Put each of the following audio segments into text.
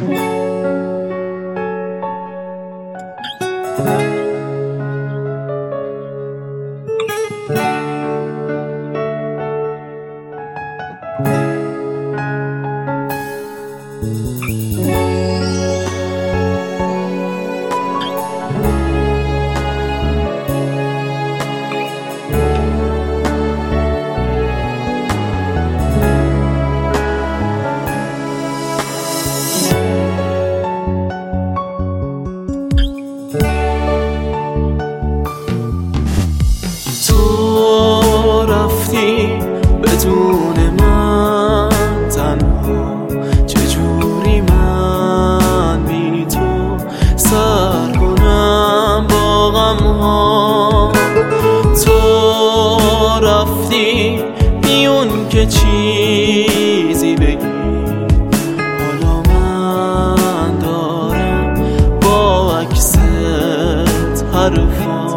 بدون من تنها چجوری من بی تو سر کنم با غمها؟ تو رفتی بیون که چیزی بگی، حالا من دارم با عکست حرفا.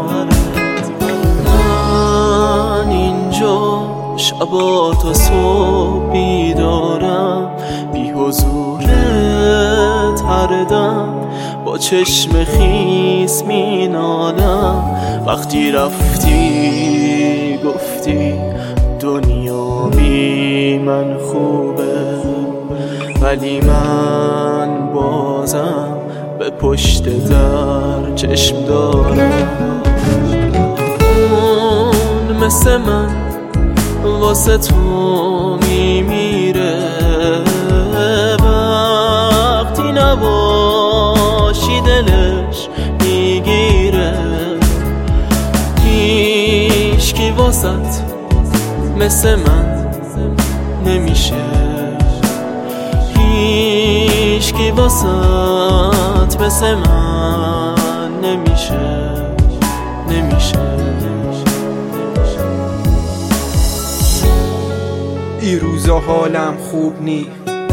من اینجا شبا تا صبح بیدارم، بی حضورت هر دم با چشم خیس می نالم. وقتی رفتی گفتی دنیا بی من خوبه، ولی من بازم به پشت در چشم دارم. اون مثل من واسه تو میمیره، وقتی نباشی دلش میگیره. هیچکی واسط مثل من نمیشه، هیچکی واسط مثل من نمیشه. این روزا حالم خوب نی،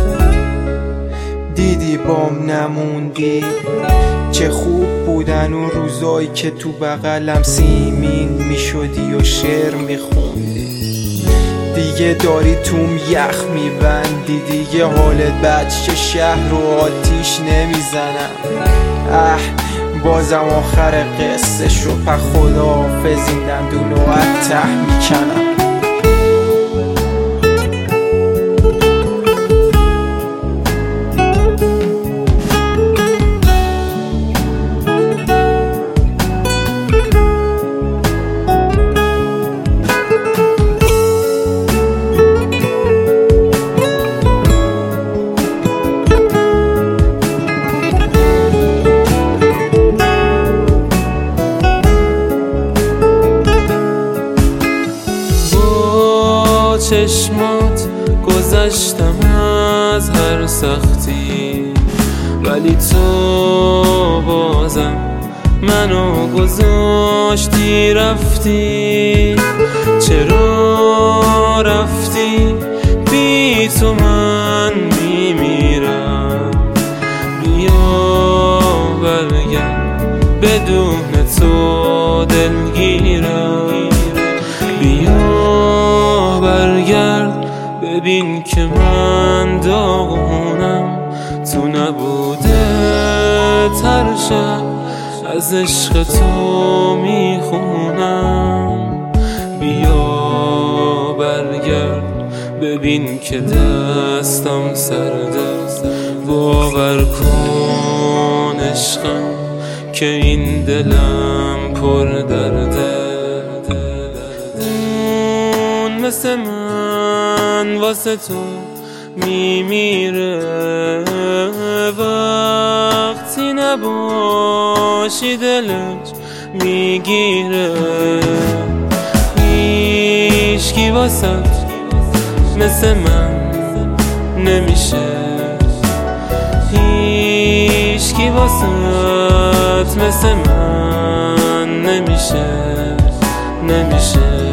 دیدی بام نموندی. چه خوب بودن اون روزایی که تو بغلم سیمین میشدی و شعر میخوندی. دیگه داری توم یخ میبندی، دیگه حالت بد شه، شهر رو آتیش نمیزنم. بازم آخر قصه شو، په خداحافظ این دندونو از ته میکنم. چشمات گذشتم از هر سختی، ولی تو بازم منو گذاشتی رفتی. چرا رفتی؟ بی تو من میمیرم. بیا برگرد، بدون تو دلگیرم. بیا برگرد، ببین که من داغونم. تو نبوده هر شب از عشق تو میخونم. بیا برگرد، ببین که دستم سرده. باور کن عشقم که این دلم پر درده. مثل من واسه تو میمیره، وقتی نباشی دلش میگیره. هیچکی واسه مثل من نمیشه، هیچکی واسه مثل من نمیشه.